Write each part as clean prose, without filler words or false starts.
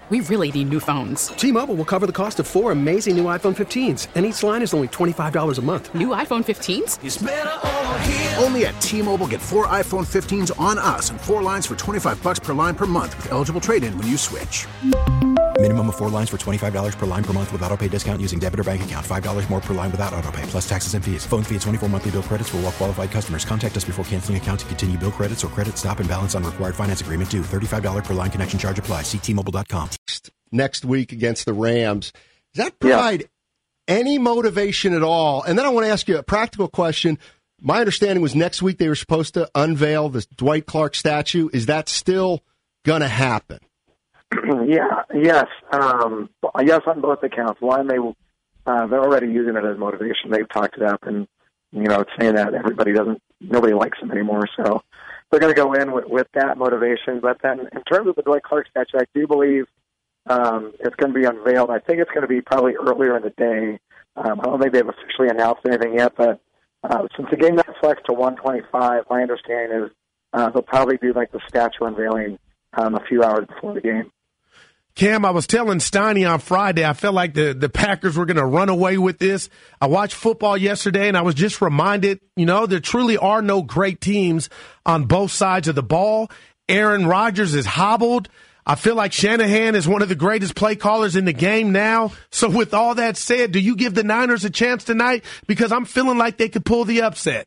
We really need new phones. T-Mobile will cover the cost of 4 amazing new iPhone 15s, and each line is only $25 a month. New iPhone 15s? It's better over here. Only at T-Mobile, get 4 iPhone 15s on us and 4 lines for $25 per line per month with eligible trade-in when you switch. Minimum of 4 lines for $25 per line per month with autopay discount using debit or bank account. $5 more per line without autopay, plus taxes and fees. Phone fee at 24 monthly bill credits for well-qualified customers. Contact us before canceling account to continue bill credits or credit stop and balance on required finance agreement due. $35 per line connection charge applies. See T-Mobile.com. Next week against the Rams. Does that provide any motivation at all? And then I want to ask you a practical question. My understanding was next week they were supposed to unveil this Dwight Clark statue. Is that still going to happen? Yes, on both accounts. One, they're already using it as motivation. They've talked it up, and it's saying that nobody likes him anymore. So they're going to go in with that motivation. But then, in terms of the Dwight Clark statue, I do believe it's going to be unveiled. I think it's going to be probably earlier in the day. I don't think they've officially announced anything yet, but since the game got flexed to 125, my understanding is they'll probably do like the statue unveiling a few hours before the game. Cam, I was telling Steiny on Friday, I felt like the Packers were going to run away with this. I watched football yesterday, and I was just reminded, there truly are no great teams on both sides of the ball. Aaron Rodgers is hobbled. I feel like Shanahan is one of the greatest play callers in the game now. So with all that said, do you give the Niners a chance tonight? Because I'm feeling like they could pull the upset.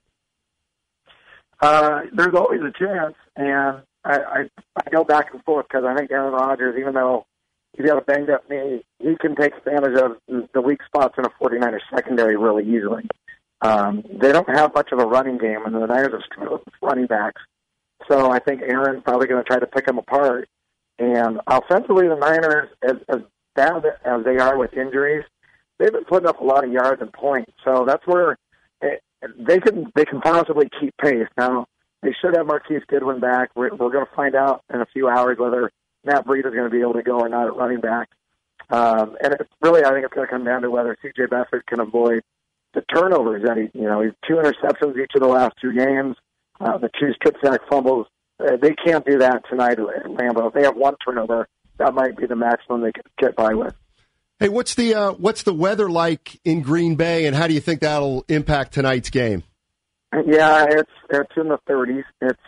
There's always a chance, and I go back and forth because I think Aaron Rodgers, even though he's got a banged-up knee, he can take advantage of the weak spots in a 49ers secondary really easily. They don't have much of a running game, and the Niners are struggling with running backs. So I think Aaron's probably going to try to pick them apart. And offensively, the Niners, as bad as they are with injuries, they've been putting up a lot of yards and points. So that's where they can possibly keep pace. Now, they should have Marquise Goodwin back. We're going to find out in a few hours whether Matt Breida is going to be able to go or not at running back. And it's really, I think it's going to come down to whether C.J. Beathard can avoid the turnovers that he's 2 interceptions each of the last 2 games, the 2 strip sack fumbles. They can't do that tonight at Lambeau. If they have 1 turnover, that might be the maximum they could get by with. Hey, what's the weather like in Green Bay, and how do you think that'll impact tonight's game? Yeah, it's in the 30s.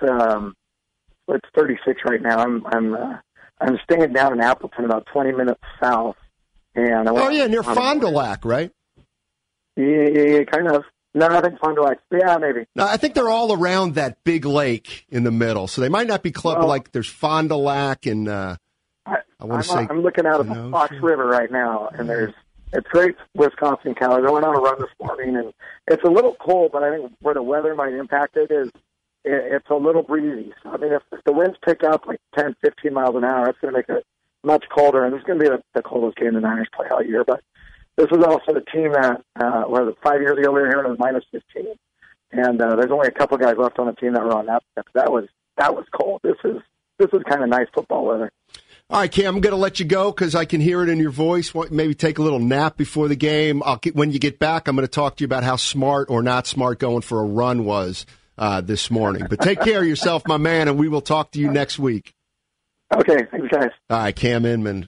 It's 36 right now. I'm staying down in Appleton, about 20 minutes south. And near Fond du Lac, right? Yeah, kind of. No, I think Fond du Lac. Yeah, maybe. No, I think they're all around that big lake in the middle, so they might not be clubbed. Well, like there's Fond du Lac, and I'm looking out of the Fox River right now, and it's great Wisconsin calories. I went on a run this morning, and it's a little cold, but I think where the weather might impact it is it's a little breezy. So, I mean, if the winds pick up like 10, 15 miles an hour, it's going to make it much colder, and it's going to be the coldest game the Niners play all year. But this was also the team that, 5 years ago we were here and it was minus 15. And there's only a couple guys left on the team that were on that. That was cold. This is kind of nice football weather. All right, Cam, I'm going to let you go because I can hear it in your voice. Maybe take a little nap before the game. When you get back, I'm going to talk to you about how smart or not smart going for a run was this morning. But take care of yourself, my man, and we will talk to you next week. Okay, thanks, guys. All right, Cam Inman.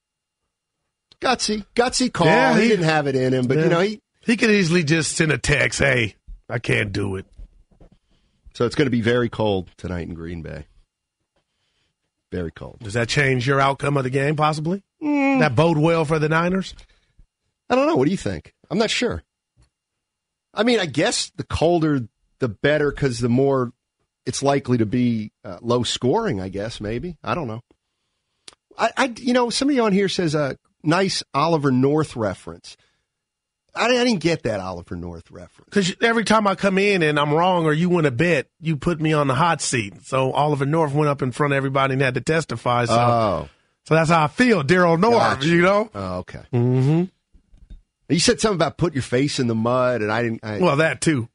Gutsy call. Yeah, he didn't have it in him, but he could easily just send a text, hey, I can't do it. So it's going to be very cold tonight in Green Bay. Very cold. Does that change your outcome of the game, possibly? That bode well for the Niners? I don't know. What do you think? I'm not sure. I mean, I guess the colder, the better, because the more it's likely to be low scoring, I guess, maybe. I don't know. Somebody on here says a nice Oliver North reference. I didn't get that Oliver North reference. Because every time I come in and I'm wrong or you win a bet, you put me on the hot seat. So Oliver North went up in front of everybody and had to testify. So that's how I feel, Daryl North, gotcha. Oh, okay. Mm-hmm. You said something about put your face in the mud, and I didn't. Well, that too.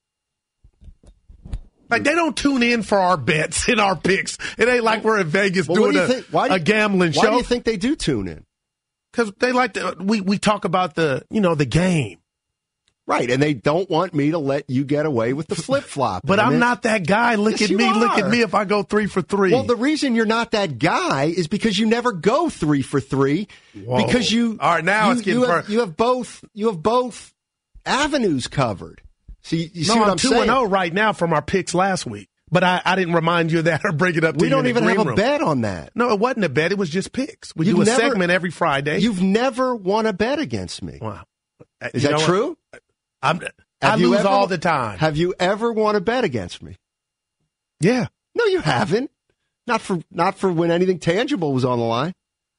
Like, they don't tune in for our bets and our picks. It ain't like we're in Vegas doing a gambling show. Why do you think they do tune in? Because they like to, we talk about the game. Right, and they don't want me to let you get away with the flip-flop. But I'm not that guy. Look Yes, at me. you Look are. at me if I go 3 for 3. Well, the reason you're not that guy is because you never go 3 for 3. Whoa. Because you. All right, now it's getting you have both. You have both avenues covered. So you see no, what I'm I'm saying? 2-0 right now from our picks last week. But I didn't remind you of that or bring it up to you. We don't in the even have green a room. bet on that. No, it wasn't a bet. It was just picks. We You've do a never- segment every Friday. You've never won a bet against me. Wow. Is You that know true? what? I Have you lose ever- all the time. Have you ever won a bet against me? Yeah. No, you haven't. Not for when anything tangible was on the line.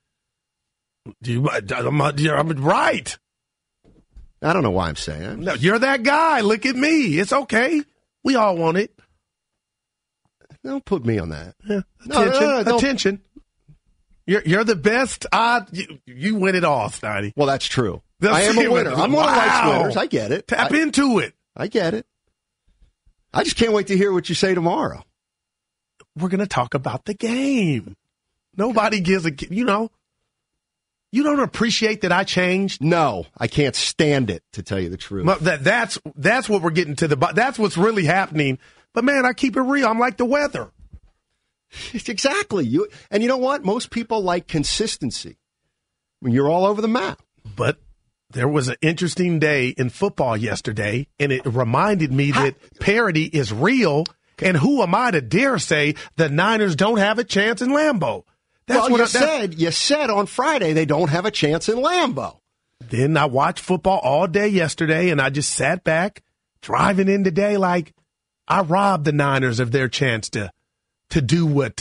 I'm right. I don't know why I'm saying it. No, you're that guy. Look at me. It's okay. We all want it. Don't put me on that. Yeah. No, Attention. don't. Attention. You're the best. You win it all, Snidey. Well, that's true. Let's I am see a winner. what- I'm one of life's Wow. winners. I get it. Tap into it. I get it. I just can't wait to hear what you say tomorrow. We're going to talk about the game. Nobody gives a, you don't appreciate that I changed. No, I can't stand it, to tell you the truth. Well, that's what we're getting to that's what's really happening. But man, I keep it real. I'm like the weather. Exactly. And you know what? Most people like consistency. When you're all over the map. But there was an interesting day in football yesterday, and it reminded me that parity is real. And who am I to dare say the Niners don't have a chance in Lambeau? You said on Friday they don't have a chance in Lambeau. Then I watched football all day yesterday, and I just sat back, driving in today like I robbed the Niners of their chance to do what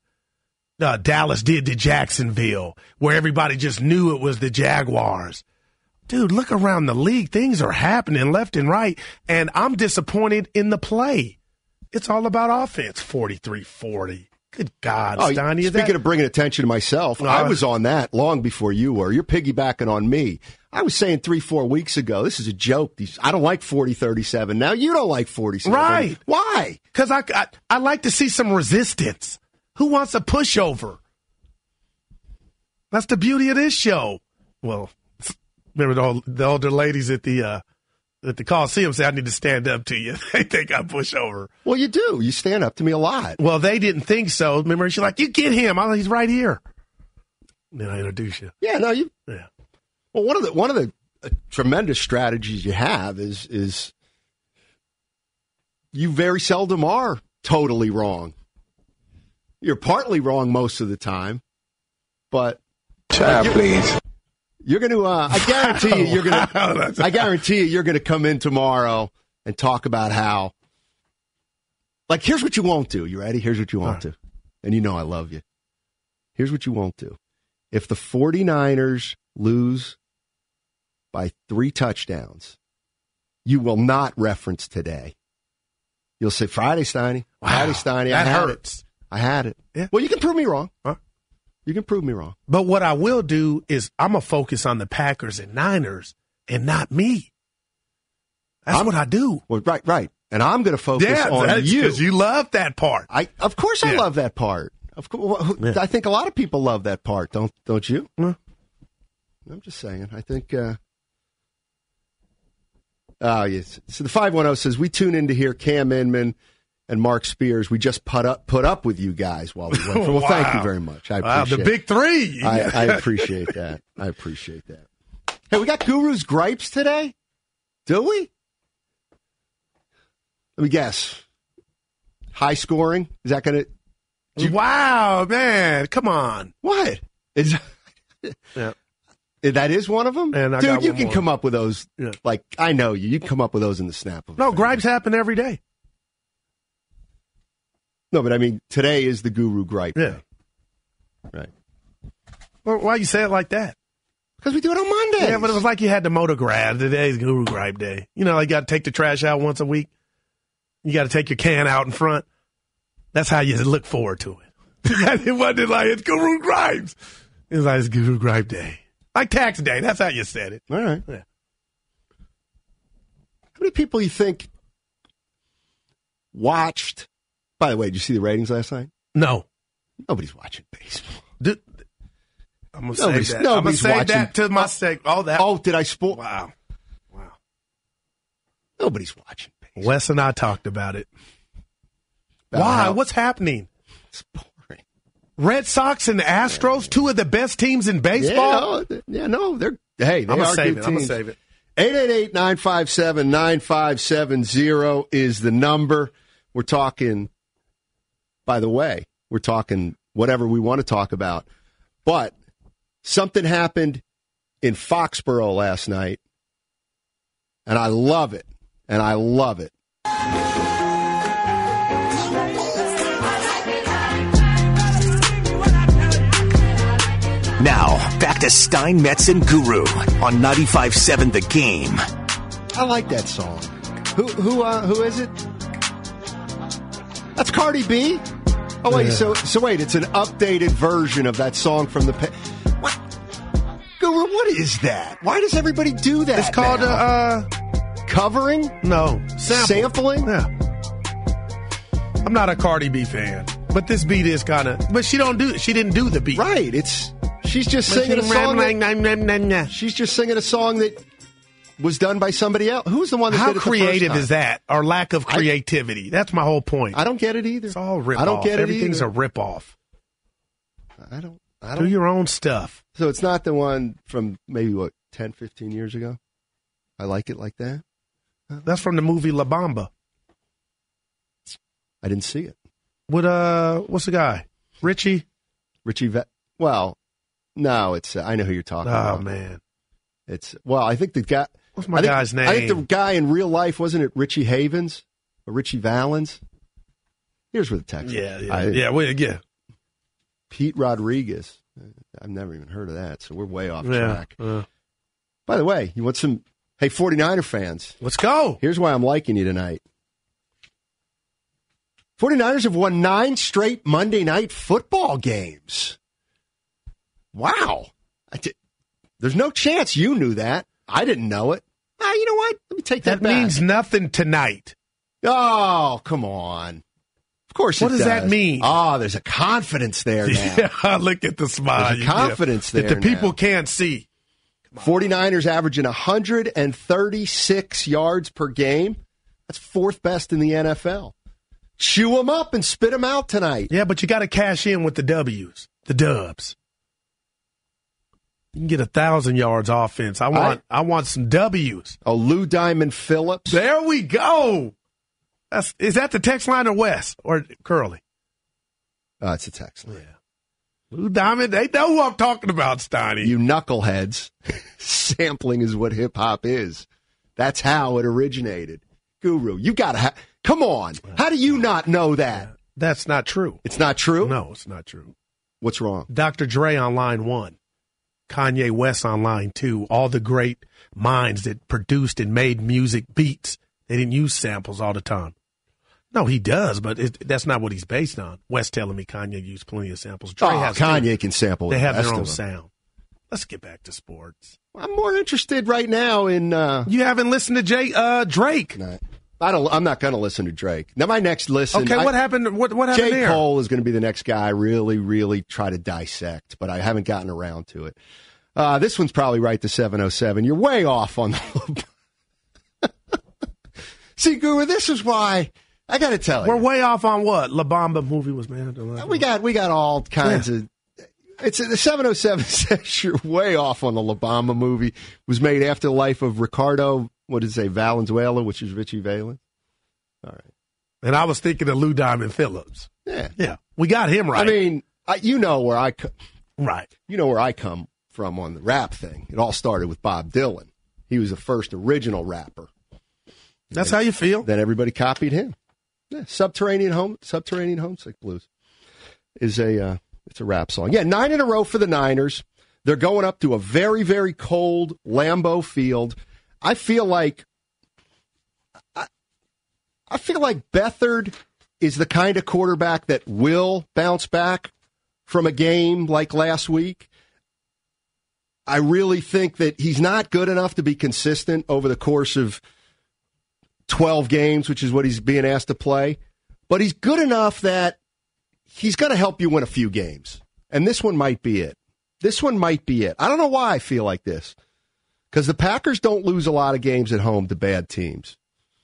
Dallas did to Jacksonville, where everybody just knew it was the Jaguars. Dude, look around the league. Things are happening left and right, and I'm disappointed in the play. It's all about offense, 43-40. Good God, Steiny. Speaking of bringing attention to myself, I was on that long before you were. You're piggybacking on me. I was saying 3-4 weeks ago, this is a joke. I don't like 40-37. Now you don't like 47. Right. Why? Because I like to see some resistance. Who wants a pushover? That's the beauty of this show. Well, remember the older ladies at the Coliseum say I need to stand up to you. They think I push over. Well, you do. You stand up to me a lot. Well, they didn't think so. Remember, she's like, you get him. He's right here. Then I introduce you. Yeah, no, you. Yeah. Well, one of the tremendous strategies you have is you very seldom are totally wrong. You're partly wrong most of the time, but please. You're going to. I guarantee you, you're going to. I guarantee you're going to come in tomorrow and talk about how. Like, here's what you won't do. You ready? Here's what you won't do, and you know I love you. Here's what you won't do. If the 49ers lose by 3 touchdowns, you will not reference today. You'll say Friday, Steiny. Friday, Steiny. That hurts. I had it. Yeah. Well, you can prove me wrong. Huh? You can prove me wrong. But what I will do is I'm going to focus on the Packers and Niners and not me. That's what I do. Well, right. And I'm going to focus on you. Because you love that part. Of course I love that part. Of course, I think a lot of people love that part. Don't you? Yeah. I'm just saying. I think. Oh, yes. So the 510 says we tune in to hear Cam Inman and Mark Spears. We just put up with you guys while we went. Well, thank you very much. I appreciate the big three. I appreciate that. I appreciate that. Hey, we got Guru's gripes today. Do we? Let me guess. High scoring? Is that going to? Wow, man. Come on. What? Is Yeah. That is one of them? And I Dude, got you one can more. come up with those. Yeah. Like, I know you. You can come up with those in the snap of a No, finger. gripes happen every day. No, but I mean, today is the Guru gripe. Yeah. Right. Well, why you say it like that? Because we do it on Monday. Yeah, but it was like you had the motor grab. Today's Guru gripe day. You know, you got to take the trash out once a week. You got to take your can out in front. That's how you look forward to it. It wasn't like it's Guru gripes. It was like it's Guru gripe day. Like tax day. That's how you said it. All right. Yeah. How many people you think watched? By the way, did you see the ratings last night? No. Nobody's watching baseball. I'm going to say that. I'm going to nobody's say watching. that to my seg. Oh, Oh, did I spoil? Wow. Nobody's watching baseball. Wes and I talked about it. About Why? how- What's happening? It's boring. Red Sox and Astros, two of the best teams in baseball? They're they are good I'm going to teams. save it. 888-957-9570 is the number. We're talking, by the way, whatever we want to talk about. But something happened in Foxborough last night, and I love it. Now, back to Stein, Metz, and Guru on 95.7 The Game. I like that song. Who is it? That's Cardi B? Oh, wait, so wait, it's an updated version of that song from the... What? Guru, what is that? Why does everybody do that? It's called, covering? No. Sampling? Yeah. I'm not a Cardi B fan, but this beat is kind of... But she didn't do the beat. Right, she's just singing a song she's just singing a song that was done by somebody else. Who's the one that How did it the first creative time? is that? Or lack of creativity? That's my whole point. I don't get it either. It's all rip-off. I don't get it Everything's either. a rip-off. I don't. Do your own stuff. So it's not the one from maybe, 10, 15 years ago? I like it like that? That's from the movie La Bamba. I didn't see it. With, what's the guy? Richie? Well, no, it's, I know who you're talking about. Oh, man. I think the guy. What's my guy's name? I think the guy in real life, wasn't it Richie Havens or Richie Valens? Here's where the text is. Yeah. Pete Rodriguez. I've never even heard of that, so we're way off track. Yeah. By the way, you want some... Hey, 49er fans. Let's go. Here's why I'm liking you tonight. 49ers have won 9 straight Monday night football games. Wow. There's no chance you knew that. I didn't know it. You know what? Let me take that back. That means nothing tonight. Oh, come on. Of course it does. What does that mean? Oh, there's a confidence there now. Yeah, look at the smile. There's a confidence there that the people now. can't see. 49ers averaging 136 yards per game. That's 4th best in the NFL. Chew them up and spit them out tonight. Yeah, but you got to cash in with the W's, the dubs. You can get 1,000 yards offense. I want some W's. Oh, Lou Diamond Phillips. There we go. Is that the text line or Wes or Curly? It's a text line. Yeah. Lou Diamond, they know who I'm talking about, Steiny. You knuckleheads. Sampling is what hip-hop is. That's how it originated. Guru, you got to come on. How do you not know that? That's not true. It's not true? No, it's not true. What's wrong? Dr. Dre on line 1. Kanye West on line 2. All the great minds that produced and made music beats. They didn't use samples all the time. No, he does, but that's not what he's based on. West telling me Kanye used plenty of samples. Dre has Kanye can sample. They have their of own them. sound. Let's get back to sports. I'm more interested right now in. You haven't listened to Drake. No, I'm not going to listen to Drake. Now my next listen. Okay, what happened? What happened J. there? Cole is going to be the next guy I really, really try to dissect, but I haven't gotten around to it. This one's probably right to 707. You're way off on the. See, Guru, this is why. I got to tell you. We're way off on what? La Bamba movie was made. We got all kinds of. It's the 707 says you're way off on the La Bamba movie. It was made after the life of Ricardo. What did it say? Valenzuela, which is Richie Valens. All right. And I was thinking of Lou Diamond Phillips. Yeah. We got him right. I mean, you know where I right. You know where I come from on the rap thing. It all started with Bob Dylan. He was the first original rapper. That's how you feel. Then everybody copied him. Yeah, Subterranean Homesick Blues is it's a rap song. Yeah, 9 in a row for the Niners. They're going up to a very, very cold Lambeau Field. I feel like Beathard is the kind of quarterback that will bounce back from a game like last week. I really think that he's not good enough to be consistent over the course of 12 games, which is what he's being asked to play. But he's good enough that he's going to help you win a few games. And this one might be it. I don't know why I feel like this. Because the Packers don't lose a lot of games at home to bad teams.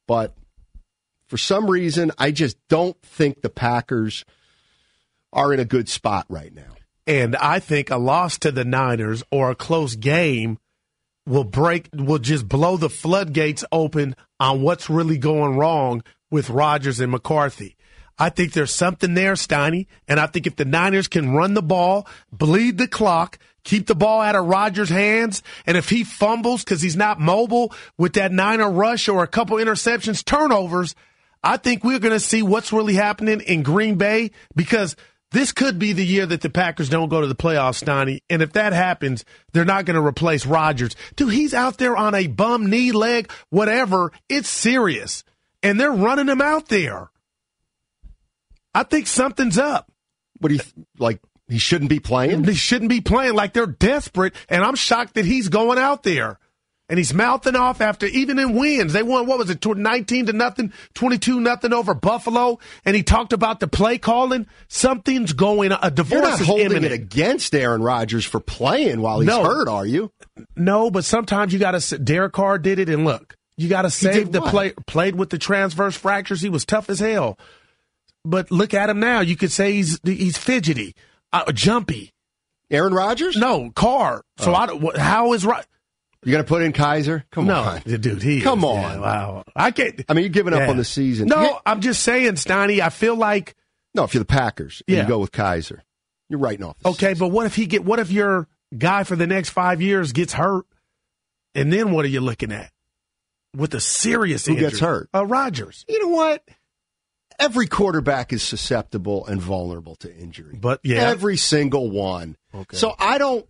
but for some reason, I just don't think the Packers are in a good spot right now. And I think a loss to the Niners or a close game will just blow the floodgates open on what's really going wrong with Rodgers and McCarthy. I think there's something there, Steiny, and I think if the Niners can run the ball, bleed the clock, keep the ball out of Rodgers' hands, and if he fumbles because he's not mobile with that Niner rush or a couple interceptions, turnovers, I think we're going to see what's really happening in Green Bay, because this could be the year that the Packers don't go to the playoffs, Steiny. And if that happens, they're not going to replace Rodgers. Dude, he's out there on a bum, knee, leg, whatever. It's serious. And they're running him out there. I think something's up. What do you like? He shouldn't be playing? He shouldn't be playing. Like, they're desperate, and I'm shocked that he's going out there. And he's mouthing off after, even in wins. They won, 19-0, 22-0 over Buffalo. And he talked about the play calling. Something's going on. A divorce You're not is holding imminent. it against Aaron Rodgers for playing while he's hurt, are you? No, but sometimes you got to. Derek Carr did it, and look, you got to save the play. Played with the transverse fractures. He was tough as hell. But look at him now. You could say he's fidgety, jumpy. Aaron Rodgers? No, Carr. So how is right? You going to put in Kaiser? Come on. Dude, Come on. Yeah, wow. I can't. I mean, you're giving up on the season. No, I'm just saying, Steiny, I feel like. No, if you're the Packers, and you go with Kaiser, you're writing off. Okay, but what if your guy for the next 5 years gets hurt, and then what are you looking at? With a serious injury. Who gets hurt? Rodgers. You know what? Every quarterback is susceptible and vulnerable to injury. But yeah. Every single one. Okay. So I don't.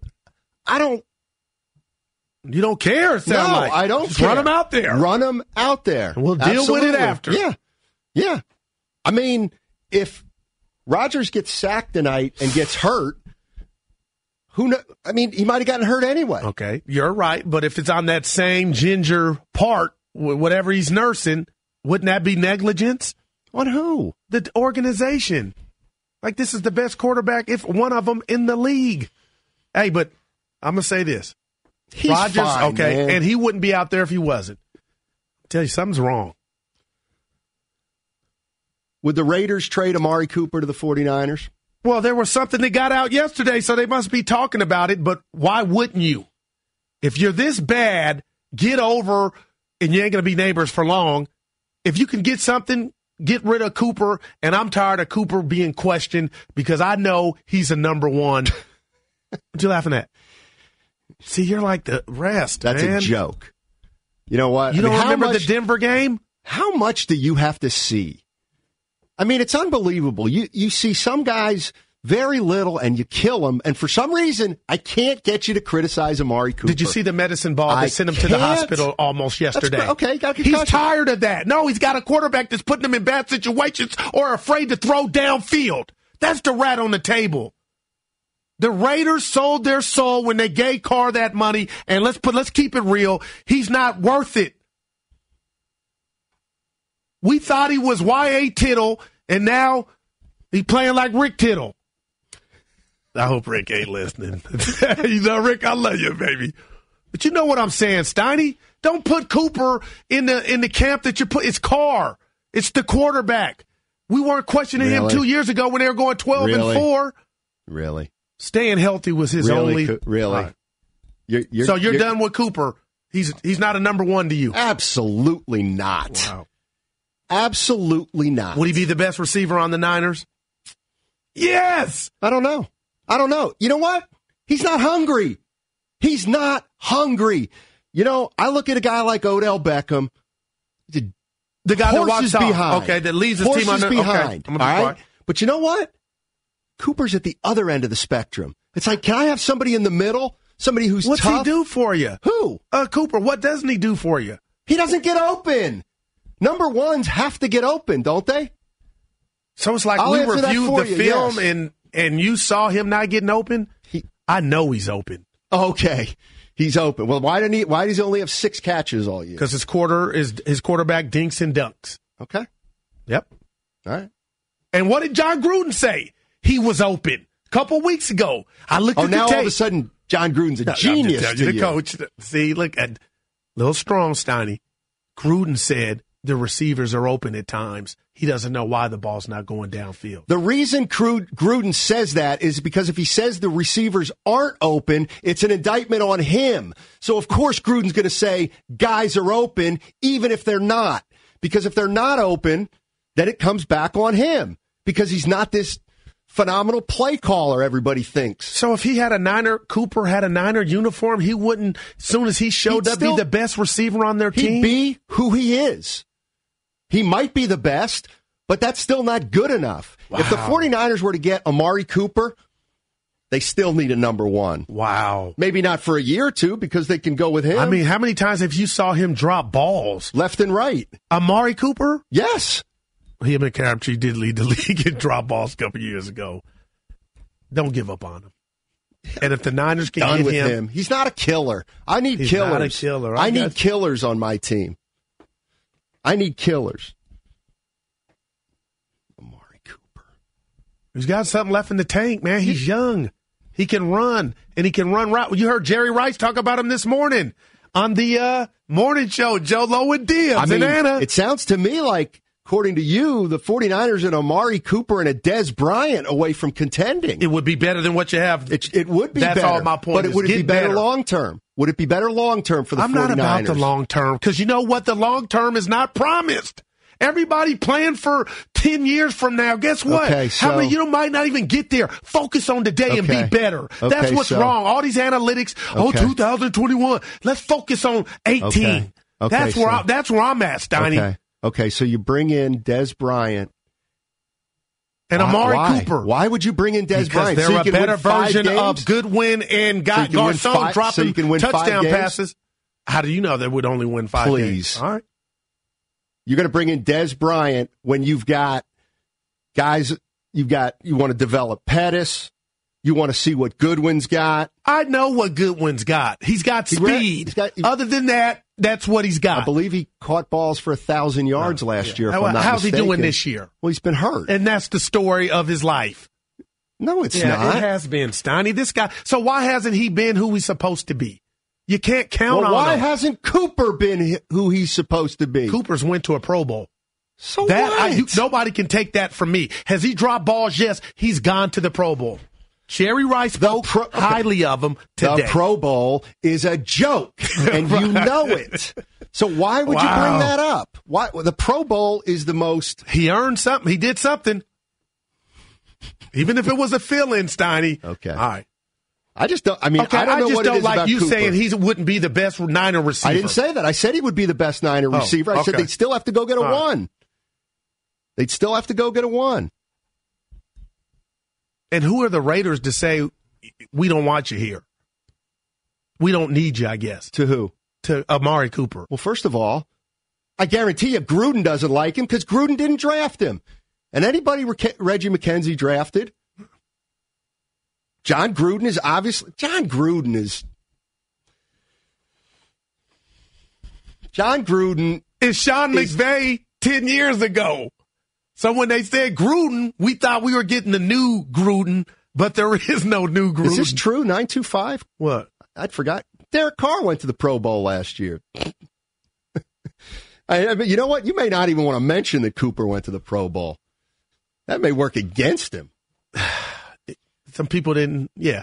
You don't care, it sounds like. I don't Just care. run them out there. Run them out there. And we'll deal with it after. Yeah. Yeah. I mean, if Rodgers gets sacked tonight and gets hurt, who knows? I mean, he might have gotten hurt anyway. Okay, you're right. But if it's on that same ginger part, whatever he's nursing, wouldn't that be negligence? On who? The organization. Like, this is the best quarterback, if one of them, in the league. Hey, but I'm going to say this. He's Rodgers, fine, okay, man. and he wouldn't be out there if he wasn't. I tell you, something's wrong. Would the Raiders trade Amari Cooper to the 49ers? Well, there was something that got out yesterday, so they must be talking about it, but why wouldn't you? If you're this bad, get over, and you ain't going to be neighbors for long. If you can get something, get rid of Cooper, and I'm tired of Cooper being questioned because I know he's a number one. What you laughing at? See, you're like the rest, That's man. a joke. You know what? You don't remember the Denver game? How much do you have to see? I mean, it's unbelievable. You see some guys very little and you kill them, and for some reason, I can't get you to criticize Amari Cooper. Did you see the medicine ball? They sent him to the hospital almost yesterday. Okay, he's tired of that. No, he's got a quarterback that's putting him in bad situations or afraid to throw downfield. That's the rat on the table. The Raiders sold their soul when they gave Carr that money, and let's keep it real. He's not worth it. We thought he was Y.A. Tittle, and now he's playing like Rick Tittle. I hope Rick ain't listening. You know, Rick, I love you, baby. But you know what I'm saying, Steiny? Don't put Cooper in the camp that you put. It's Carr. It's the quarterback. We weren't questioning him 2 years ago when they were going 12-4. Really? Staying healthy was his only. Really? Right. You're done with Cooper. He's not a number one to you. Absolutely not. Wow. Absolutely not. Would he be the best receiver on the Niners? Yes. I don't know. You know what? He's not hungry. He's not hungry. You know, I look at a guy like Odell Beckham. The guy that walks behind. Okay, that leads his team on the behind. Okay, all right? But you know what? Cooper's at the other end of the spectrum. It's like, can I have somebody in the middle? Somebody who's What's tough? he do for you? Who? Cooper. What doesn't he do for you? He doesn't get open. Number ones have to get open, don't they? So it's like we reviewed the film and you saw him not getting open? I know he's open. Okay. He's open. Well, why does he only have 6 catches all year? Because his quarterback dinks and dunks. Okay. Yep. All right. And what did John Gruden say? He was open a couple weeks ago. I looked at the tape. Now all of a sudden, John Gruden's a genius. The coach. See, look at little strong, Steiny. Gruden said the receivers are open at times, he doesn't know why the ball's not going downfield. The reason Gruden says that is because if he says the receivers aren't open, it's an indictment on him. So, of course, Gruden's going to say guys are open, even if they're not. Because if they're not open, then it comes back on him. Because he's not this phenomenal play caller, everybody thinks. So if he had Cooper had a Niner uniform, he wouldn't, as soon as he showed up, be the best receiver on their team? He'd be who he is. He might be the best, but that's still not good enough. Wow. If the 49ers were to get Amari Cooper, they still need a number one. Wow. Maybe not for a year or two because they can go with him. I mean, how many times have you saw him drop balls? Left and right. Amari Cooper? Yes. Him and Crabtree did lead the league in drop balls a couple years ago. Don't give up on him. And if the Niners can Done get with him. He's not a killer. I need He's killers. Not a killer. I need killers on my team. I need killers. Amari Cooper. He's got something left in the tank, man. He's young. He can run, and he can run right. You heard Jerry Rice talk about him this morning on the morning show, Joe Lowe and Diaz and Anna. It sounds to me like, according to you, the 49ers and Amari Cooper and a Des Bryant away from contending. It would be better than what you have. It would be That's better. all my point. But would it be better long term? Would it be better long term for the 49ers? I'm not about the long term because you know what? The long term is not promised. Everybody playing for 10 years from now. Guess what? Okay, How many might not even get there? Focus on today and be better. That's what's wrong. All these analytics. 2021. Let's focus on 18. That's where I'm at, Steiny. Okay, so you bring in Des Bryant. And Amari Cooper. Why would you bring in Des Bryant? They're a better version of Goodwin and Garcon dropping touchdown passes. How do you know they would only win 5 games? Please. All right. You're going to bring in Des Bryant when you've got guys, you want to develop Pettis. You want to see what Goodwin's got. I know what Goodwin's got. He's got speed. Other than that, that's what he's got. I believe he caught balls for 1,000 yards last year. If I'm not How's mistaken. he doing this year? Well, he's been hurt. And that's the story of his life. No, it's not. It has been, Steiny. This guy. So why hasn't he been who he's supposed to be? You can't count on him. Why hasn't Cooper been who he's supposed to be? Cooper's went to a Pro Bowl. So what? Nobody can take that from me. Has he dropped balls? Yes. He's gone to the Pro Bowl. Jerry Rice spoke highly of him today. The Pro Bowl is a joke, and you know it. So why would you bring that up? Why the Pro Bowl is the most... He earned something. He did something. Even if it was a fill-in, Steiny. Okay. All right. I just don't... I mean, I don't know what it is about you Cooper. saying he wouldn't be the best Niner receiver. I didn't say that. I said he would be the best Niner receiver. I said they'd still have to go get a 1. They'd still have to go get a 1. And who are the Raiders to say, we don't want you here? We don't need you, I guess. To who? To Amari Cooper. Well, first of all, I guarantee you Gruden doesn't like him because Gruden didn't draft him. And anybody Reggie McKenzie drafted, John Gruden is obviously... John Gruden is Sean McVay 10 years ago. So when they said Gruden, we thought we were getting the new Gruden, but there is no new Gruden. Is this true? 925? What? I forgot. Derek Carr went to the Pro Bowl last year. I mean, you know what? You may not even want to mention that Cooper went to the Pro Bowl. That may work against him. Some people didn't, yeah.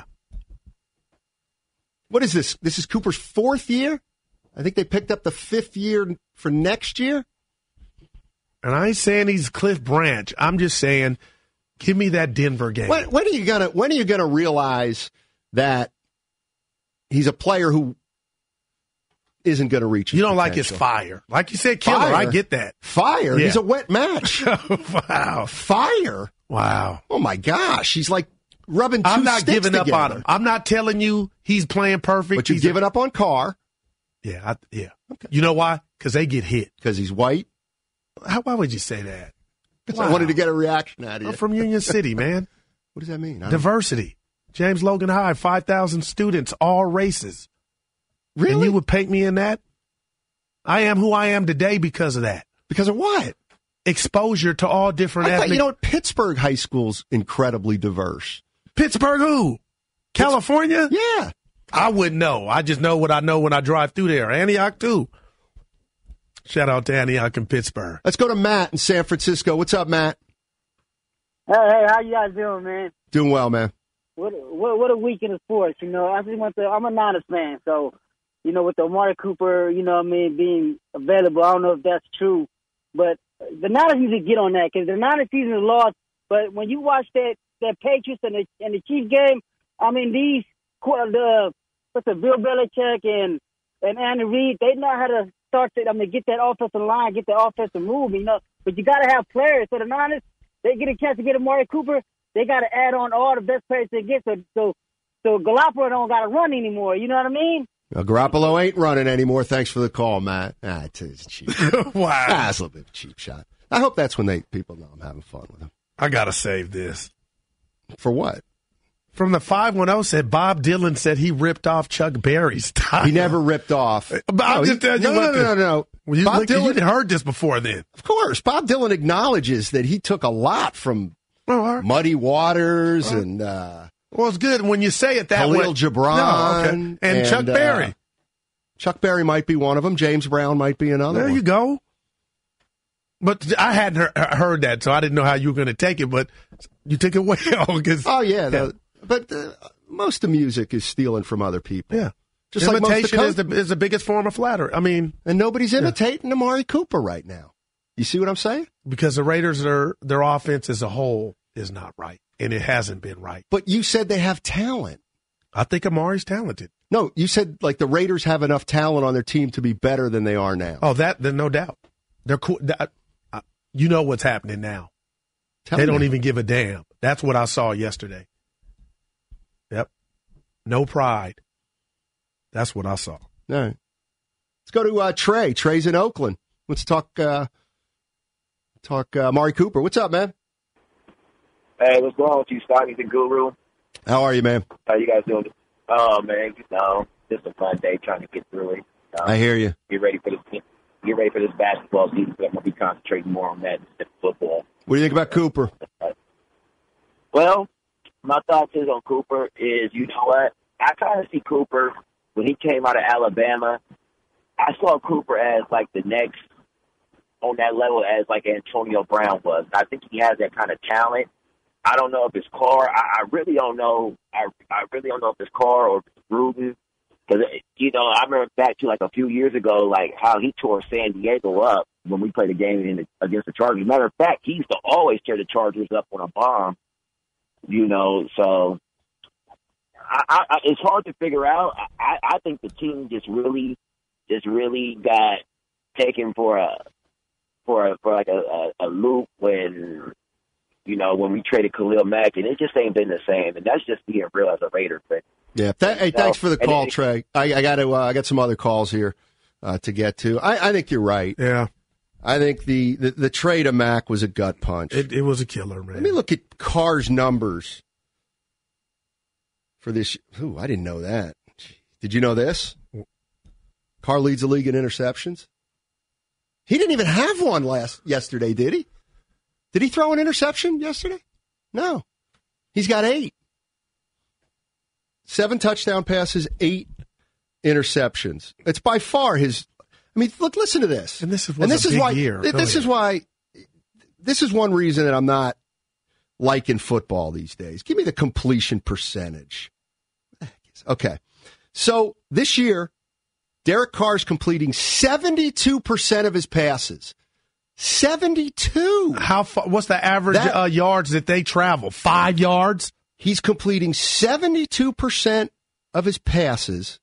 What is this? This is Cooper's 4th year? I think they picked up the 5th year for next year. And I ain't saying he's Cliff Branch. I'm just saying, give me that Denver game. When are you gonna realize that he's a player who isn't going to reach his You don't potential? like his fire. Like you said, killer. Fire? I get that. Fire? Yeah. He's a wet match. Wow. Fire? Wow. Oh, my gosh. He's like rubbing two I'm not sticks giving together. up on him. I'm not telling you he's playing perfect. But you've given up on Carr. Yeah. Okay. You know why? Because they get hit. Because he's white? Why would you say that? Wow. I wanted to get a reaction out of you. I'm from Union City, man. What does that mean? Diversity. James Logan High, 5,000 students, all races. Really? And you would paint me in that? I am who I am today because of that. Because of what? Exposure to all different I thought, ethnic... Pittsburgh High School's incredibly diverse. Pittsburgh who? California? Yeah. I wouldn't know. I just know what I know when I drive through there. Antioch, too. Shout out to Antioch in Pittsburgh. Let's go to Matt in San Francisco. What's up, Matt? Hey, how you guys doing, man? Doing well, man. What a weekend of sports, I'm a Niners fan, so, with the Amari Cooper, being available, I don't know if that's true, but the Niners need to get on that, because the Niners season is lost, but when you watch that Patriots and the Chiefs game, Bill Belichick and Andy Reid, they know how to start get that offensive line, get the offensive move, but you got to have players. So the Niners, they get a chance to get Amari Cooper, they got to add on all the best players they get, so Garoppolo don't got to run anymore, you know what I mean? Well, Garoppolo ain't running anymore. Thanks for the call, Matt. It's cheap. Wow. That's a little bit of a cheap shot. I hope that's when people know I'm having fun with them. I got to save this. For what? From the 510 said Bob Dylan said he ripped off Chuck Berry's tie. He never ripped off. But I'm just telling you No. Bob Dylan, you'd heard this before then. Of course. Bob Dylan acknowledges that he took a lot from Muddy Waters and... well, it's good when you say it that way. Khalil Gibran. And Chuck Berry. Chuck Berry might be one of them. James Brown might be another one. There you go. But I hadn't heard that, so I didn't know how you were going to take it, but you took it well. But most of music is stealing from other people. Yeah. Just imitation is the biggest form of flattery. I mean, and nobody's imitating Amari Cooper right now. You see what I'm saying? Because the Raiders, their offense as a whole is not right, and it hasn't been right. But you said they have talent. I think Amari's talented. No, you said like the Raiders have enough talent on their team to be better than they are now. Oh, then no doubt. They're cool. You know what's happening now. They don't even give a damn. That's what I saw yesterday. Yep. No pride. That's what I saw. All right. Let's go to Trey. Trey's in Oakland. Let's talk Amari Cooper. What's up, man? Hey, what's going on with you, Scotty the Guru? How are you, man? How you guys doing? Oh, man, just a fun day trying to get through it. I hear you. Get ready for this basketball season. I'm going to be concentrating more on that than football. What do you think about Cooper? Well, my thoughts is on Cooper is, you know what? I kind of see Cooper, when he came out of Alabama, I saw Cooper as like the next on that level as like Antonio Brown was. I think he has that kind of talent. I don't know if it's Carr. I really don't know. I really don't know if it's Carr or if it's Gruden. Because, I remember back to like a few years ago, like how he tore San Diego up when we played a game against the Chargers. Matter of fact, he used to always tear the Chargers up on a bomb, so it's hard to figure out. I think the team just really got taken for a loop when we traded Khalil Mack, and it just ain't been the same. And that's just being real as a Raider fan. Yeah. Hey, thanks for the call, Trey. I got some other calls here to get to. I think you're right. Yeah. I think the trade of Mack was a gut punch. It was a killer, man. Let me look at Carr's numbers for this. Ooh, I didn't know that. Did you know this? Carr leads the league in interceptions. He didn't even have one yesterday, did he? Did he throw an interception yesterday? No. He's got 8. 7 touchdown passes, 8 interceptions. It's by far his. I mean, look, listen to this. And this is a big year. This is one reason that I'm not liking football these days. Give me the completion percentage. Okay. So this year, Derek Carr's completing 72% of his passes. 72. How far? What's the average yards that they travel? 5 yards? He's completing 72% of his passes,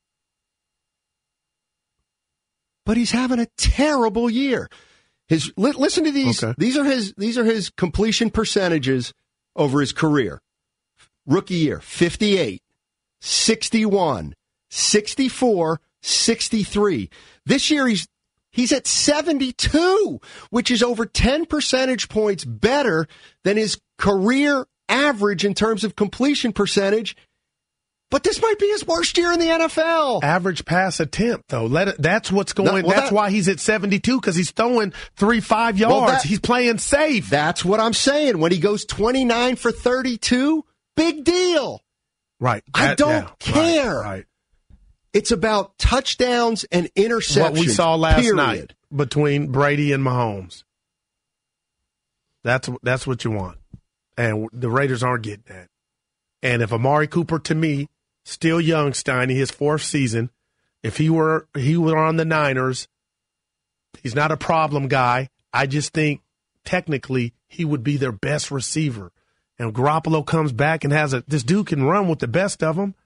but he's having a terrible year. Listen to these. Okay. These are his completion percentages over his career. Rookie year, 58, 61, 64, 63. This year he's at 72, which is over 10 percentage points better than his career average in terms of completion percentage. But this might be his worst year in the NFL. Average pass attempt, though. That's what's going. That's why he's at 72, because he's throwing 3-5 yards. He's playing safe. That's what I'm saying. When he goes 29 for 32, big deal. Right. I don't care. Right. It's about touchdowns and interceptions. What we saw last night. between Brady and Mahomes. That's what you want. And the Raiders aren't getting that. And if Amari Cooper, to me, still young, Steiny, his 4th season, if he were on the Niners, he's not a problem guy. I just think technically he would be their best receiver. And Garoppolo comes back and this dude can run with the best of them.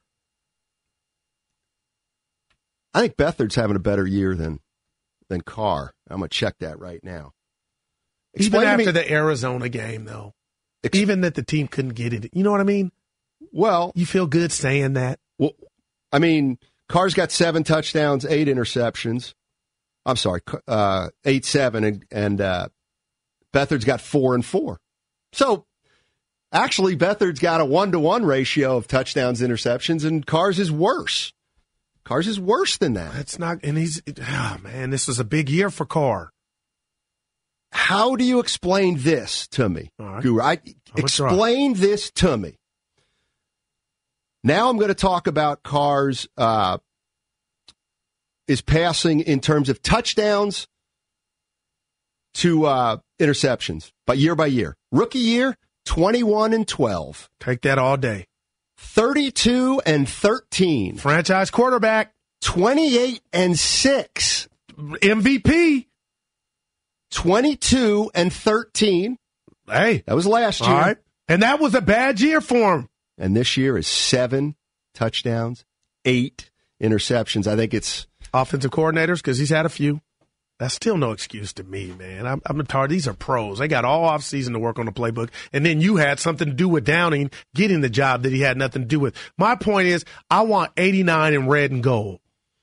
I think Beathard's having a better year than Carr. I'm going to check that right now. Even after the Arizona game, though. Even that the team couldn't get it. You know what I mean? Well, you feel good saying that? Well, I mean, Carr's got 7 touchdowns, 8 interceptions. I'm sorry, 8-7, and Beathard's got 4 and 4. So, actually, Beathard's got a 1-to-1 ratio of touchdowns, interceptions, and Carr's is worse. Carr's is worse than that. That's not, and man, this was a big year for Carr. How do you explain this to me, right. Guru? Explain this to me. Now I'm going to talk about Carr's is passing in terms of touchdowns to interceptions, but year by year. Rookie year, 21-12. Take that all day. 32-13. Franchise quarterback. 28-6. MVP. 22-13. Hey. That was last year. All right. And that was a bad year for him. And this year is 7 touchdowns, 8 interceptions. I think it's offensive coordinators, because he's had a few. That's still no excuse to me, man. I'm tired. These are pros. They got all offseason to work on the playbook. And then you had something to do with Downing getting the job that he had nothing to do with. My point is, I want 89 in red and gold.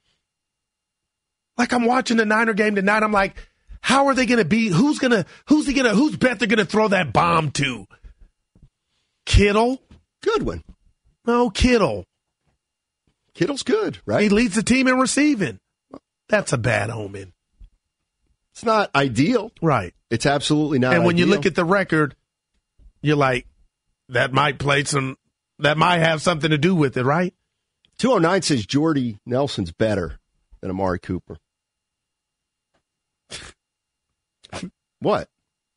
Like, I'm watching the Niner game tonight. I'm like, how are they going to be? Who's Beathard going to throw that bomb to? Kittle? Goodwin. No, Kittle. Kittle's good, right? He leads the team in receiving. That's a bad omen. It's not ideal. Right. It's absolutely not ideal. And when you ideal. look at the record, you're like, that might have something to do with it, right? 209 says Jordy Nelson's better than Amari Cooper. What?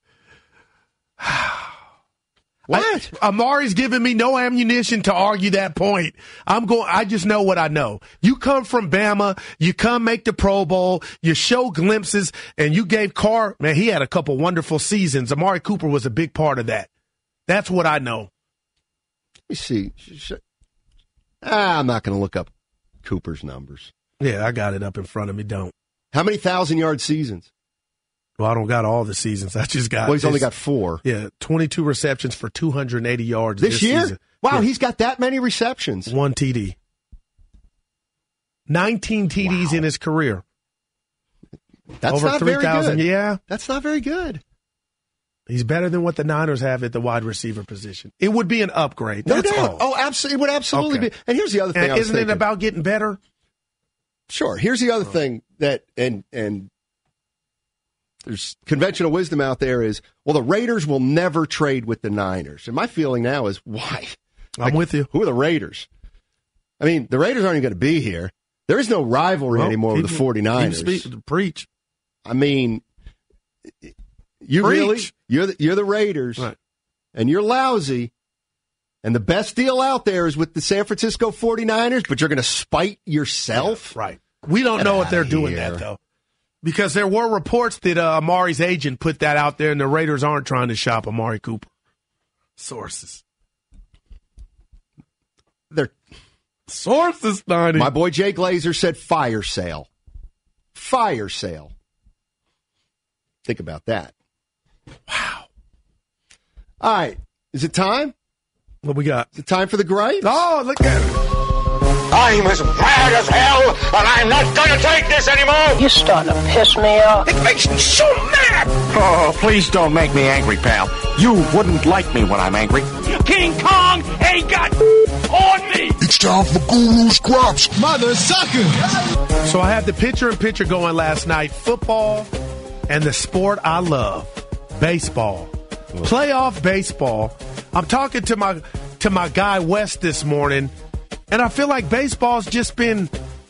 What? Amari's giving me no ammunition to argue that point. I just know what I know. You come from Bama, you come make the Pro Bowl, you show glimpses, and you gave Carr, man, he had a couple wonderful seasons. Amari Cooper was a big part of that. That's what I know. Let me see. I'm not going to look up Cooper's numbers. Yeah, I got it up in front of me. Don't. How many 1,000-yard seasons? Well, I don't got all the seasons. I just got. Well, he's only got 4. Yeah, 22 receptions for 280 yards this year. Season. Wow, yeah. He's got that many receptions. 1 TD. 19 TDs in his career. That's over not 3,000. very good. Yeah, that's not very good. He's better than what the Niners have at the wide receiver position. It would be an upgrade. No That's doubt. all. Oh, absolutely. It would absolutely be. And here's the other thing. And isn't it about getting better? Sure. Here's the other thing that and there's conventional wisdom out there is, well, the Raiders will never trade with the Niners. And my feeling now is, why? I'm with you. Who are the Raiders? I mean, the Raiders aren't even going to be here. There is no rivalry anymore with the 49ers. Preach. I mean, you're the Raiders, right. And you're lousy. And the best deal out there is with the San Francisco 49ers, but you're going to spite yourself? Yeah, right. We don't know if they're doing that, though. Because there were reports that Amari's agent put that out there, and the Raiders aren't trying to shop Amari Cooper. Sources. They're sources, Donnie. My boy Jay Glazer said fire sale. Fire sale. Think about that. Wow. All right. Is it time? What we got? Is it time for the gripes? Oh, look at it. I'm as mad as hell, and I'm not going to take this anymore. You're starting to piss me off. It makes me so mad. Oh, please don't make me angry, pal. You wouldn't like me when I'm angry. King Kong ain't got on me. It's time for Guru's Crops. Mother sucker. So I had the picture-in-picture going last night. Football and the sport I love, baseball. Playoff baseball. I'm talking to my guy Wes this morning, and I feel like baseball's just been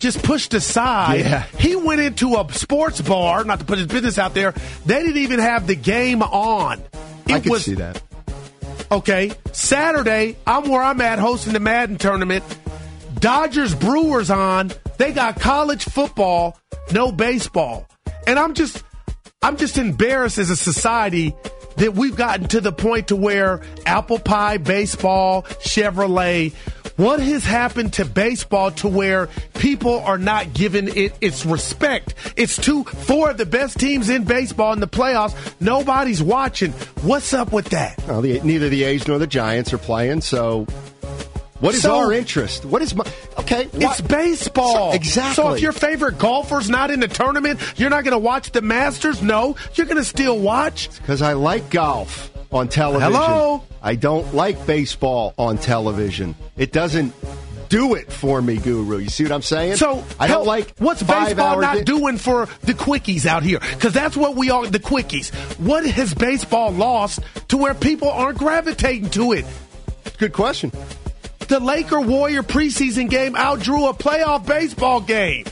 just pushed aside. Yeah. He went into a sports bar, not to put his business out there. They didn't even have the game on. I could see that. Okay, Saturday, I'm where I'm at hosting the Madden tournament. Dodgers Brewers on. They got college football, no baseball. And I'm just embarrassed as a society that we've gotten to the point to where apple pie, baseball, Chevrolet. What has happened to baseball to where people are not giving it its respect? It's 4 of the best teams in baseball in the playoffs. Nobody's watching. What's up with that? Well, neither the A's nor the Giants are playing, so what is our interest? What is okay? It's baseball. Exactly. So if your favorite golfer's not in the tournament, you're not going to watch the Masters? No, you're going to still watch? Because I like golf on television. Hello? I don't like baseball on television. It doesn't do it for me, Guru. You see what I'm saying? So I don't like what's baseball not doing for the quickies out here? Because that's what we are, the quickies. What has baseball lost to where people aren't gravitating to it? Good question. The Laker-Warrior preseason game outdrew a playoff baseball game.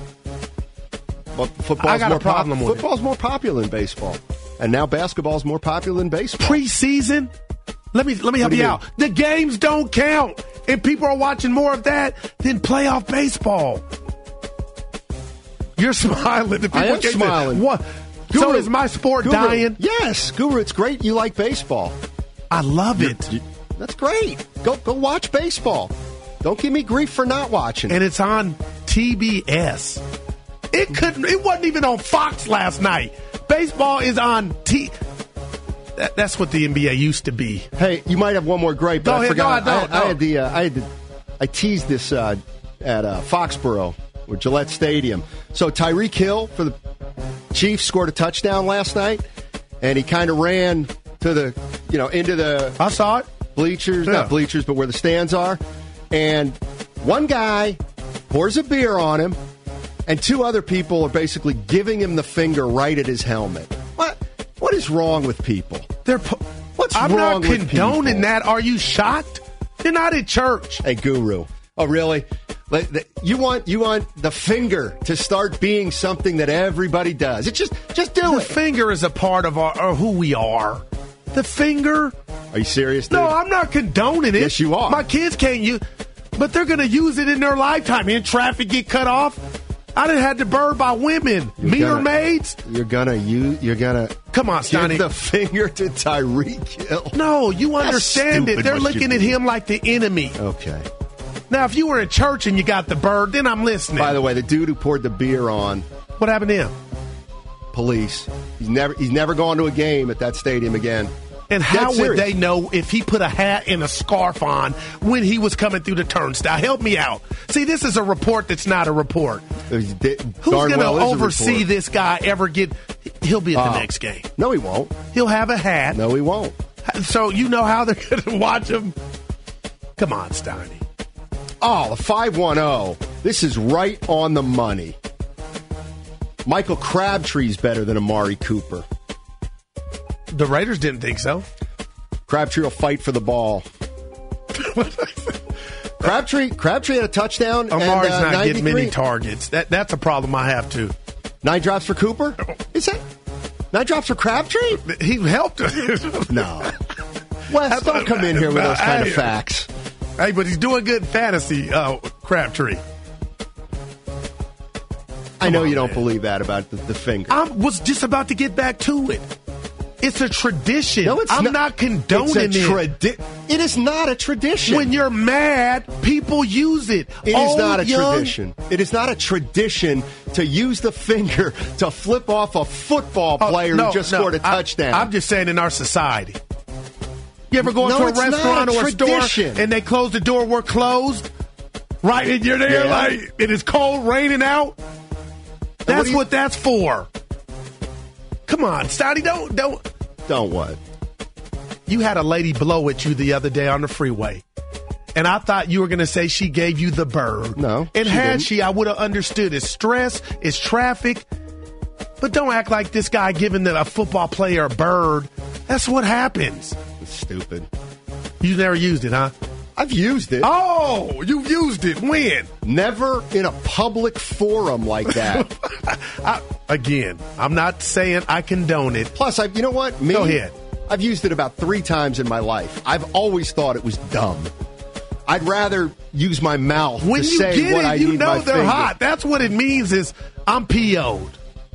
Well, football's more popular than baseball. And now basketball's more popular than baseball. Preseason? Let me help you out. The games don't count. And people are watching more of that than playoff baseball. You're smiling. The people I am smiling. What? Guru, so is my sport dying? Yes, Guru, it's great you like baseball. I love it. That's great. Go watch baseball. Don't give me grief for not watching. And it's on TBS. It wasn't even on Fox last night. Baseball is on That's what the NBA used to be. Hey, you might have one more gripe, but I forgot. No, I don't. I teased this at Foxborough or Gillette Stadium. So Tyreek Hill for the Chiefs scored a touchdown last night, and he kind of ran to the into the. I saw it. Bleachers, not bleachers, but where the stands are. And one guy pours a beer on him, and 2 other people are basically giving him the finger right at his helmet. What is wrong with people? What's I'm wrong not with condoning people? that. Are you shocked? You're not at church. Hey, Guru. Oh, really? You want the finger to start being something that everybody does. It's just do it. The finger is a part of our who we are. The finger. Are you serious, dude? No, I'm not condoning it. Yes, you are. My kids can't use, but they're going to use it in their lifetime. In traffic, get cut off. I done had the bird by women, meter maids. You're gonna come on, Stoney. Give the finger to Tyreek Hill. No, you understand it. They're looking at him like the enemy. Okay. Now, if you were in church and you got the bird, then I'm listening. By the way, the dude who poured the beer on. What happened to him? Police. He's never gone to a game at that stadium again. And how would they know if he put a hat and a scarf on when he was coming through the turnstile? Help me out. See, this is a report that's not a report. Who's going to oversee this guy ever get... He'll be at the next game. No, he won't. He'll have a hat. No, he won't. So you know how they're going to watch him? Come on, Steiny. Oh, the 510. This is right on the money. Michael Crabtree's better than Amari Cooper. The Raiders didn't think so. Crabtree will fight for the ball. Crabtree had a touchdown. Amari's not 93. getting many targets. That's a problem I have too. 9 drops for Cooper? Is that 9 drops for Crabtree? He helped. No. Wes, don't come in here with those kind of facts. Hey, but he's doing good in fantasy, Crabtree. I know you don't believe that about the finger. I was just about to get back to it. It's a tradition. No, I'm not condoning it. It is not a tradition. When you're mad, people use it. It is not a tradition. It is not a tradition to use the finger to flip off a football player who just scored a touchdown. I'm just saying in our society. You ever go into a restaurant or a store and they close the door, we're closed? Right? And you're there like it is cold, raining out? That's what that's for. Come on, Stotty, don't what? You had a lady blow at you the other day on the freeway. And I thought you were going to say she gave you the bird. No. And had she, I would have understood. It's stress, it's traffic. But don't act like this guy giving a football player a bird. That's what happens. It's stupid. You never used it, huh? I've used it. Oh, you've used it. When? Never in a public forum like that. I'm not saying I condone it. Plus, you know what? Go ahead. I've used it about 3 times in my life. I've always thought it was dumb. I'd rather use my mouth when to you say get what it, I you need know my they're finger. hot. That's what it means is I'm PO'd.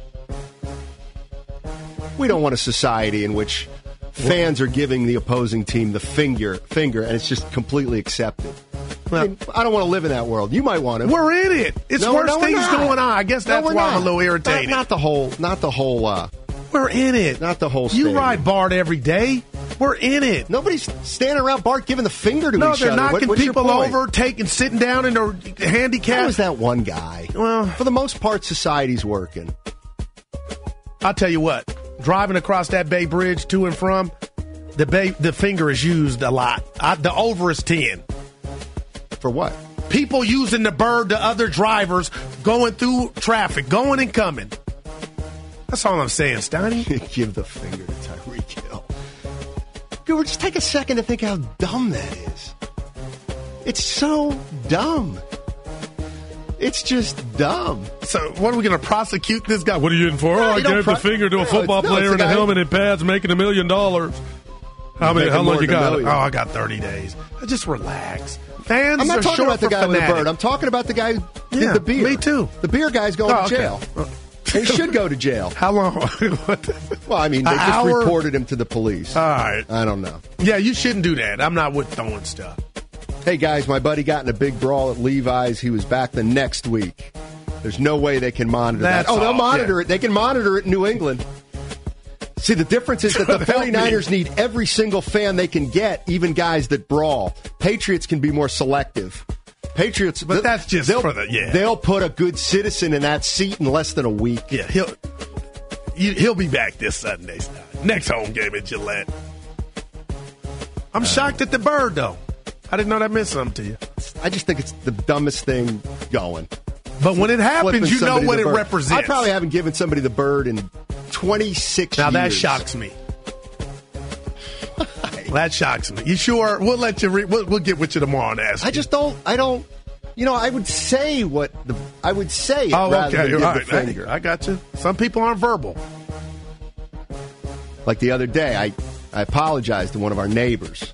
We don't want a society in which fans are giving the opposing team the finger, and it's just completely accepted. Well, I don't want to live in that world. You might want to. We're in it. It's worse things going on. I guess that's why I'm a little irritated. Not the whole. We're in it. Not the whole. You stadium. ride BART every day. We're in it. Nobody's standing around BART giving the finger to each other. No, they're knocking What's your people point? over, sitting down in their handicap. How was that one guy? Well, for the most part, society's working. I'll tell you what. Driving across that Bay Bridge to and from, the finger is used a lot. The over is 10. For what? People using the bird to other drivers going through traffic, going and coming. That's all I'm saying, Steiny. Give the finger to Tyreek Hill. Dude, just take a second to think how dumb that is. It's so dumb. It's just dumb. So, what are we going to prosecute this guy? What are you in for? No, I gave the finger to a football player in a helmet and pads making $1 million. How long you got? Oh, I got 30 days. Just relax. Fans I'm not are talking short about the for guy with the fanatic. bird. I'm talking about the guy who did the beer. Me too. The beer guy's going to okay. jail. He should go to jail. How long? Well, I mean, they just reported him to the police. All right. I don't know. Yeah, you shouldn't do that. I'm not with throwing stuff. Hey, guys, my buddy got in a big brawl at Levi's. He was back the next week. There's no way they can monitor that. Oh, they'll monitor it. They can monitor it in New England. See, the difference is that the 49ers need every single fan they can get, even guys that brawl. Patriots can be more selective. Patriots, but that's just for they'll put a good citizen in that seat in less than a week. Yeah, he'll be back this Sunday. Next home game at Gillette. I'm shocked at the bird, though. I didn't know that meant something to you. I just think it's the dumbest thing going. But when it happens, you know what it represents. I probably haven't given somebody the bird in 26 years. Now, that shocks me. That shocks me. You sure? We'll let you. We'll get with you tomorrow and ask. I just don't. I don't. You know, I would say I would say it rather than give the finger. I got you. Some people aren't verbal. Like the other day, I apologized to one of our neighbors.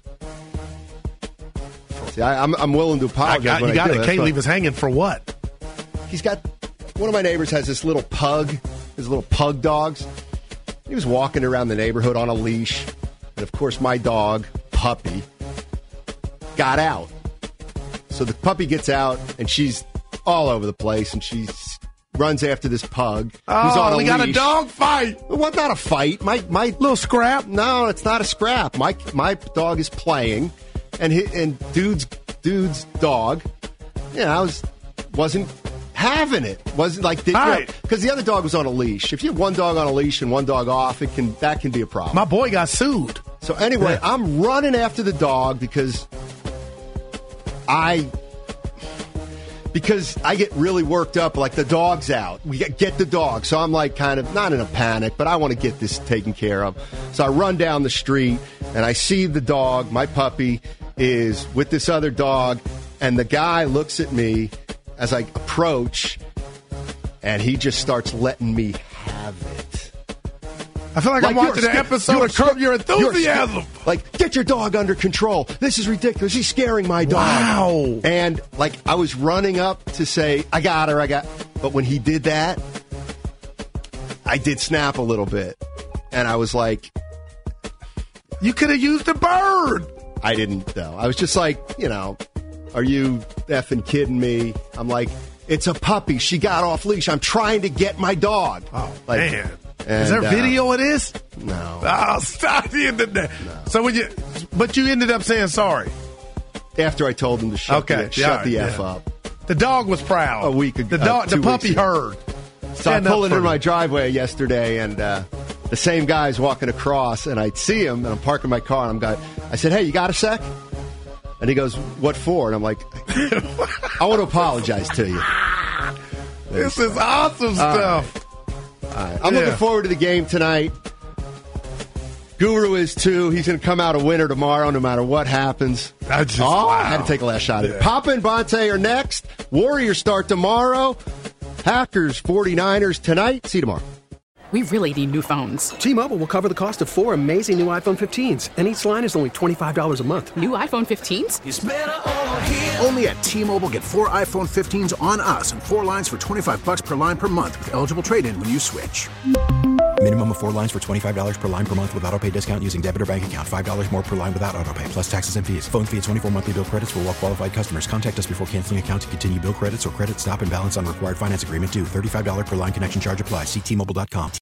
See, I'm willing to apologize. You got it. Can't leave us hanging for what? He's got one of my neighbors has this little pug, his little pug dogs. He was walking around the neighborhood on a leash, and of course, my dog, Puppy, got out. So the puppy gets out, and she's all over the place, and she runs after this pug. Who's on a we got a leash. dog fight. What? Not a fight. My little scrap. No, it's not a scrap. My dog is playing, and dude's dog. Yeah, I wasn't having it. Wasn't like because the other dog was on a leash. If you have one dog on a leash and one dog off, that can be a problem. My boy got sued. So anyway, I'm running after the dog because I get really worked up. Like the dog's out, we get the dog. So I'm like kind of not in a panic, but I want to get this taken care of. So I run down the street and I see the dog. My puppy is with this other dog, and the guy looks at me as I approach, and he just starts letting me have it. I feel like I'm watching an episode of Curb Your Enthusiasm. Like, get your dog under control. This is ridiculous. He's scaring my dog. Wow. And, like, I was running up to say, I got her. But when he did that, I did snap a little bit. And I was like, you could have used a bird. I didn't, though. I was just like, are you effing kidding me? I'm like, it's a puppy. She got off leash. I'm trying to get my dog. Oh, like, man. Is there video of this? No. Oh, stop the end of that. No. So but you ended up saying sorry after I told him to shut the F up. The dog was proud. A week ago. The puppy heard. So I pulled into my driveway yesterday, and the same guy's walking across, and I see him, and I'm parking my car, and I said, hey, you got a sec? And he goes, what for? And I'm like, I want to apologize to you. This is awesome stuff. All right. I'm looking forward to the game tonight. Guru is too. He's going to come out a winner tomorrow, no matter what happens. Wow. I had to take a last shot at it. Papa and Bonte are next. Warriors start tomorrow. Packers, 49ers tonight. See you tomorrow. We really need new phones. T-Mobile will cover the cost of 4 amazing new iPhone 15s, and each line is only $25 a month. New iPhone 15s? It's better over here. Only at T-Mobile, get 4 iPhone 15s on us and 4 lines for $25 per line per month with eligible trade-in when you switch. Minimum of 4 lines for $25 per line per month with auto-pay discount using debit or bank account. $5 more per line without auto-pay, plus taxes and fees. Phone fee at 24 monthly bill credits for well-qualified customers. Contact us before canceling account to continue bill credits or credit stop and balance on required finance agreement due. $35 per line connection charge applies. See T-Mobile.com.